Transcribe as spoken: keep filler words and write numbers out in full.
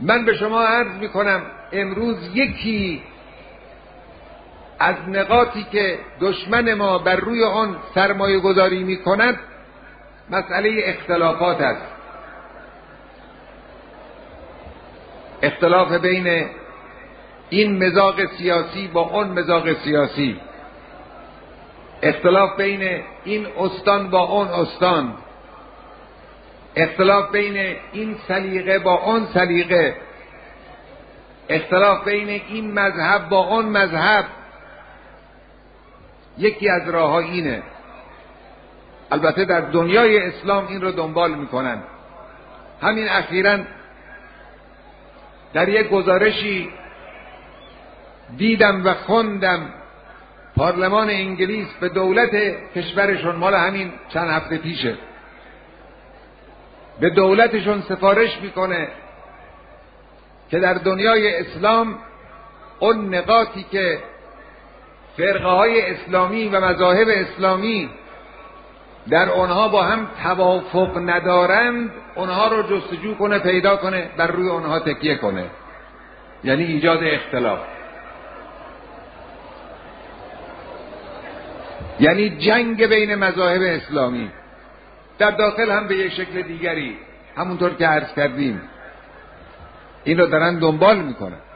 من به شما عرض میکنم امروز یکی از نقاطی که دشمن ما بر روی آن سرمایه گذاری میکند مسئله اختلافات است. اختلاف بین این مذاق سیاسی با اون مذاق سیاسی، اختلاف بین این استان با اون استان، اختلاف بین این سلیقه با اون سلیقه، اختلاف بین این مذهب با اون مذهب. یکی از راه‌ها اینه. البته در دنیای اسلام این رو دنبال میکنن. همین اخیراً در یک گزارشی دیدم و خوندم پارلمان انگلیس به دولت کشورشون، مال همین چند هفته پیشه، به دولتشون سفارش میکنه که در دنیای اسلام اون نقاطی که فرقه های اسلامی و مذاهب اسلامی در اونها با هم توافق ندارند، اونها رو جستجو کنه، پیدا کنه، بر روی اونها تکیه کنه، یعنی ایجاد اختلاف، یعنی جنگ بین مذاهب اسلامی. در داخل هم به یک شکل دیگری، همونطور که عرض کردیم، این رو دارن دنبال میکنن.